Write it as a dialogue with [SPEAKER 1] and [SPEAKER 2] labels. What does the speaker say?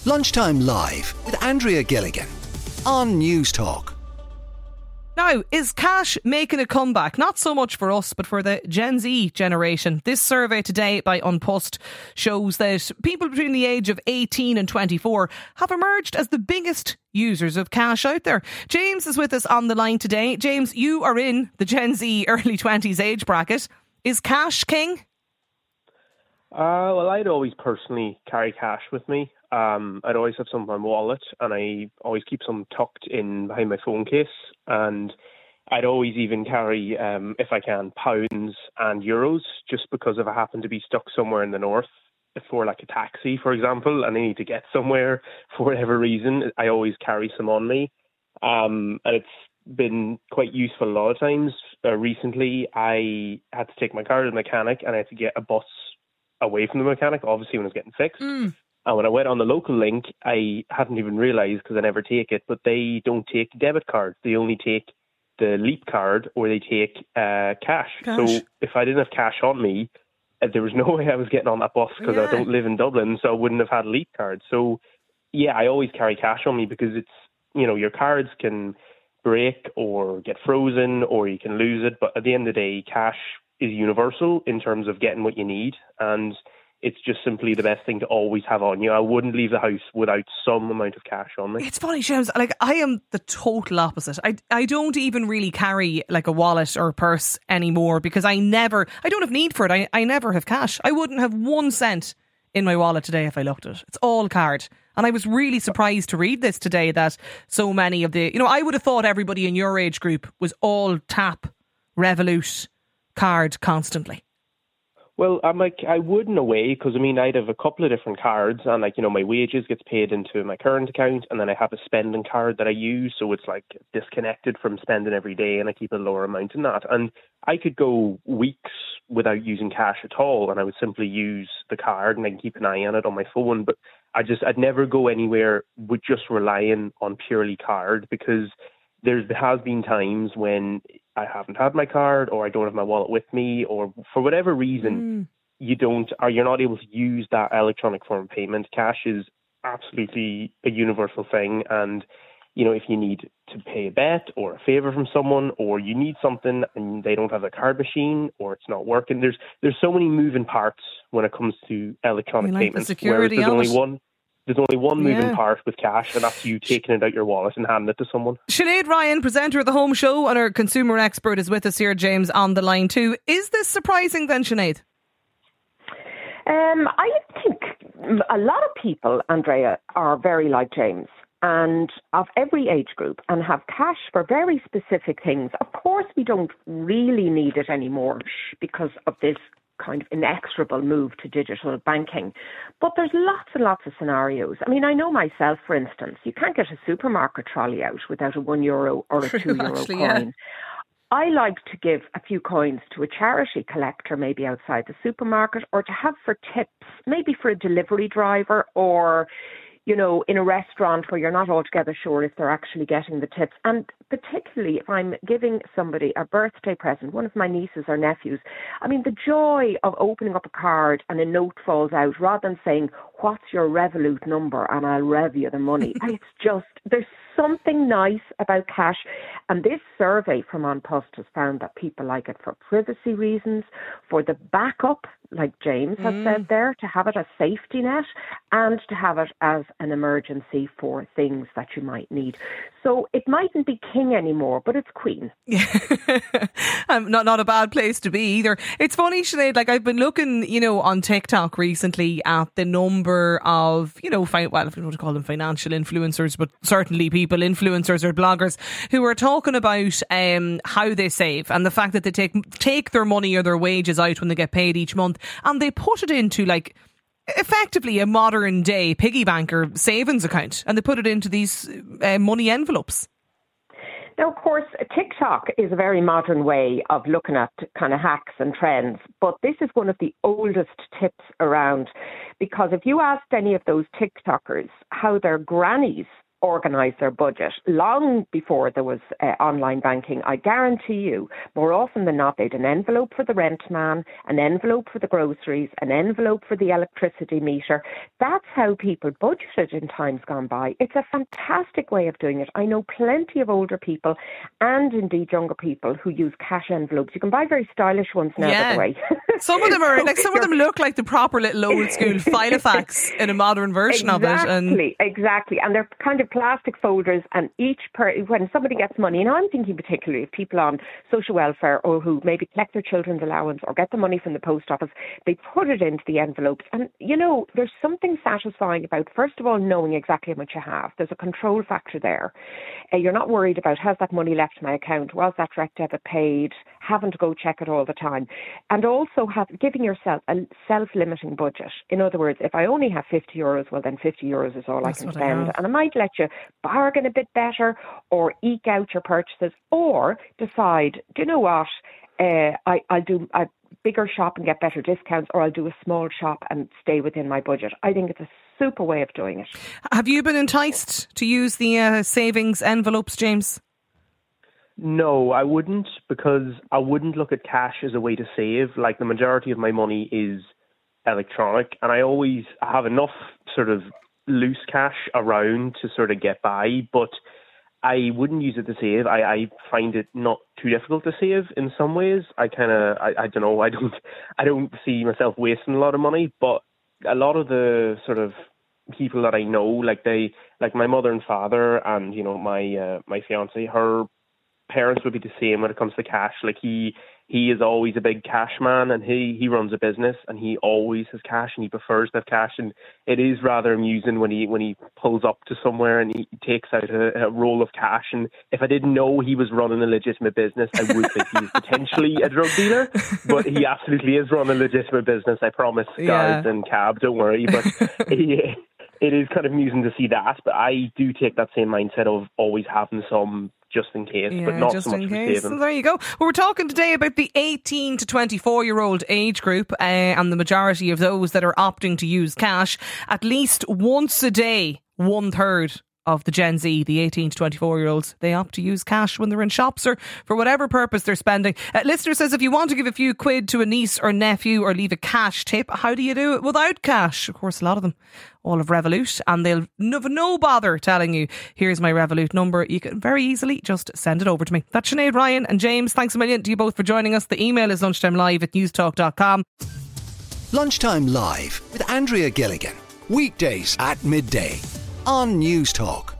[SPEAKER 1] Lunchtime Live with Andrea Gilligan on News Talk.
[SPEAKER 2] Now, is cash making a comeback? Not so much for us, but for the Gen Z generation. This survey today by Unpost shows that people between the age of 18 and 24 have emerged as the biggest users of cash out there. James is with us on the line today. James, you are in the Gen Z early 20s age bracket. Is cash king?
[SPEAKER 3] Well, I'd always personally carry cash with me. I'd always have some in my wallet, and I always keep some tucked in behind my phone case. And I'd always even carry, if I can, pounds and euros, just because if I happen to be stuck somewhere in the north for like a taxi, for example, and I need to get somewhere for whatever reason, I always carry some on me. And it's been quite useful a lot of times. Recently, I had to take my car to the mechanic, and I had to get a bus away from the mechanic, obviously, when it was getting fixed. And when I went on the local link, I hadn't even realised, because I never take it, but they don't take debit cards. They only take the Leap card, or they take cash. So if I didn't have cash on me, there was no way I was getting on that bus, because I don't live in Dublin, so I wouldn't have had a Leap card. So yeah, I always carry cash on me, because it's, you know, your cards can break or get frozen, or you can lose it. But at the end of the day, cash is universal in terms of getting what you need, and it's just simply the best thing to always have on you. I wouldn't leave the house without some amount of cash on me.
[SPEAKER 2] It's funny, James, like I am the total opposite. I don't even really carry like a wallet or a purse anymore, because I don't have need for it. I never have cash. I wouldn't have 1 cent in my wallet today if I looked at it. It's all card. And I was really surprised to read this today, that so many of the, I would have thought everybody in your age group was all tap, Revolut, card constantly.
[SPEAKER 3] Well, I would in a way, because I'd have a couple of different cards, and my wages gets paid into my current account, and then I have a spending card that I use, so it's like disconnected from spending every day, and I keep a lower amount in that. And I could go weeks without using cash at all, and I would simply use the card, and I can keep an eye on it on my phone. But I'd never go anywhere with just relying on purely card, because there has been times when I haven't had my card, or I don't have my wallet with me, or for whatever reason you're not able to use that electronic form of payment. Cash is absolutely a universal thing, and if you need to pay a bet or a favour from someone, or you need something and they don't have a card machine, or it's not working, there's so many moving parts when it comes to electronic payments. Whereas there's only one moving part with cash, and that's you taking it out your wallet and handing it to someone.
[SPEAKER 2] Sinead Ryan, presenter of The Home Show, and our consumer expert, is with us here, James, on the line too. Is this surprising then, Sinead?
[SPEAKER 4] I think a lot of people, Andrea, are very like James, and of every age group, and have cash for very specific things. Of course, we don't really need it anymore because of this kind of inexorable move to digital banking. But there's lots and lots of scenarios. I know myself, for instance, you can't get a supermarket trolley out without a €1 or a €2 coin. Yeah. I like to give a few coins to a charity collector, maybe outside the supermarket, or to have for tips, maybe for a delivery driver, or in a restaurant where you're not altogether sure if they're actually getting the tips. And particularly if I'm giving somebody a birthday present, one of my nieces or nephews, the joy of opening up a card and a note falls out, rather than saying, what's your Revolut number and I'll rev you the money. There's something nice about cash. And this survey from Unpost has found that people like it for privacy reasons, for the backup, like James has said there, to have it as safety net, and to have it as an emergency for things that you might need. So it mightn't be king anymore, but it's queen.
[SPEAKER 2] Not a bad place to be either. It's funny, Sinead, I've been looking, on TikTok recently at the number of, if you want to call them financial influencers, but certainly people, influencers or bloggers, who are talking about how they save, and the fact that they take their money or their wages out when they get paid each month, and they put it into effectively a modern day piggy bank or savings account, and they put it into these money envelopes.
[SPEAKER 4] Now, of course, TikTok is a very modern way of looking at kind of hacks and trends, but this is one of the oldest tips around, because if you asked any of those TikTokers how their grannies organise their budget. Long before there was online banking, I guarantee you, more often than not, they'd an envelope for the rent man, an envelope for the groceries, an envelope for the electricity meter. That's how people budgeted in times gone by. It's a fantastic way of doing it. I know plenty of older people and indeed younger people who use cash envelopes. You can buy very stylish ones now, by the way.
[SPEAKER 2] Some of them are some of them look like the proper little old school Filofax in a modern version of it.
[SPEAKER 4] Exactly. And they're kind of plastic folders, and when somebody gets money, and I'm thinking particularly of people on social welfare or who maybe collect their children's allowance or get the money from the post office, they put it into the envelopes. And, there's something satisfying about, first of all, knowing exactly how much you have. There's a control factor there. You're not worried about, has that money left my account? Was that direct debit paid? Having to go check it all the time. And also giving yourself a self-limiting budget. In other words, if I only have €50, well then €50 is all I can spend. And I might let you bargain a bit better or eke out your purchases, or decide, do you know what, I'll do a bigger shop and get better discounts, or I'll do a small shop and stay within my budget. I think it's a super way of doing it.
[SPEAKER 2] Have you been enticed to use the savings envelopes, James?
[SPEAKER 3] No, I wouldn't, because I wouldn't look at cash as a way to save. Like, the majority of my money is electronic, and I always have enough sort of loose cash around to sort of get by, but I wouldn't use it to save. I find it not too difficult to save in some ways. I don't know, I don't see myself wasting a lot of money, but a lot of the sort of people that I know, like my mother and father and, my fiance, her parents would be the same when it comes to cash. Like, he is always a big cash man, and he runs a business, and he always has cash, and he prefers to have cash. And it is rather amusing when he pulls up to somewhere and he takes out a roll of cash. And if I didn't know he was running a legitimate business, I would think he's potentially a drug dealer, but he absolutely is running a legitimate business. I promise, guards and cab, don't worry. But it is kind of amusing to see that. But I do take that same mindset of always having some just in case, but not so much for saving.
[SPEAKER 2] So there you go. Well, we're talking today about the 18 to 24-year-old age group, and the majority of those that are opting to use cash at least once a day. 1/3 of the Gen Z, the 18 to 24-year-olds, they opt to use cash when they're in shops or for whatever purpose they're spending. Listener says, if you want to give a few quid to a niece or nephew or leave a cash tip, how do you do it without cash? Of course, a lot of them all have Revolut, and they'll have no bother telling you, here's my Revolut number. You can very easily just send it over to me. That's Sinead, Ryan and James. Thanks a million to you both for joining us. The email is lunchtimelive@newstalk.com.
[SPEAKER 1] Lunchtime Live with Andrea Gilligan. Weekdays at midday on Newstalk.